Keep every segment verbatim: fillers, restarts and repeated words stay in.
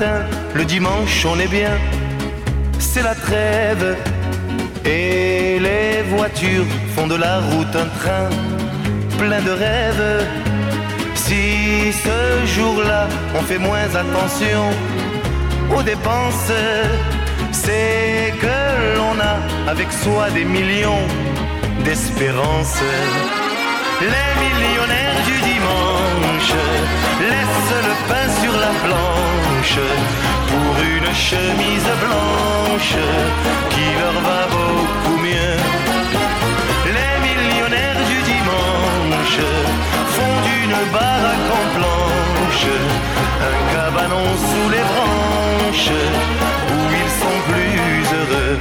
matin, le dimanche on est bien, c'est la trêve. Et les voitures font de la route un train plein de rêves. Si ce jour-là on fait moins attention aux dépenses, c'est que l'on a avec soi des millions d'espérance. Les millionnaires du dimanche laissent le pain sur la planche pour une chemise blanche qui leur va beaucoup mieux. Les millionnaires du dimanche font d'une baraque en planche un cabanon sous les branches où ils sont plus heureux.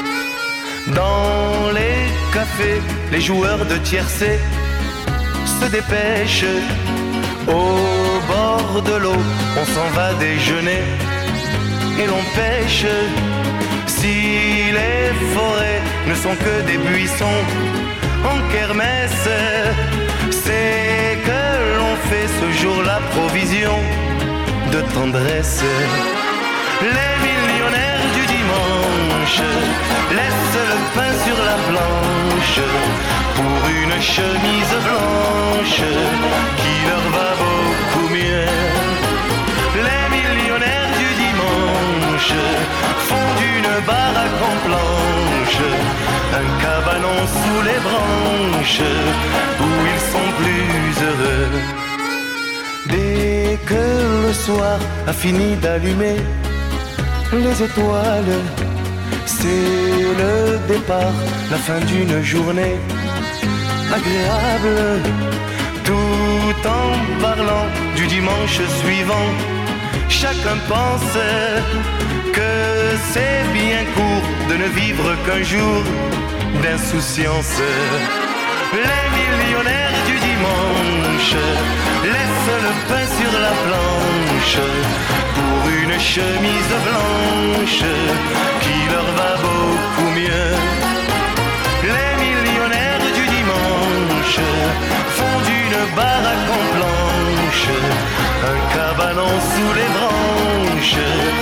Dans les cafés, les joueurs de tiercé se dépêchent. Au bord de l'eau, on s'en va déjeuner et l'on pêche. Si les forêts ne sont que des buissons en kermesse, c'est que l'on fait ce jour-là provision de tendresse. Les millionnaires du dimanche laissent le pain sur la planche pour une chemise blanche qui leur va beaucoup mieux. Les millionnaires du dimanche font d'une baraque en planche un cabanon sous les branches où ils sont plus heureux. Dès que le soir a fini d'allumer les étoiles, c'est le départ, la fin d'une journée agréable. Tout en parlant du dimanche suivant, chacun pense que c'est bien court de ne vivre qu'un jour d'insouciance. Les millionnaires du dimanche laissent le pain sur la planche pour une chemise blanche qui leur va beaucoup mieux. Les millionnaires du dimanche font d'une baraque en planche un cabanon sous les branches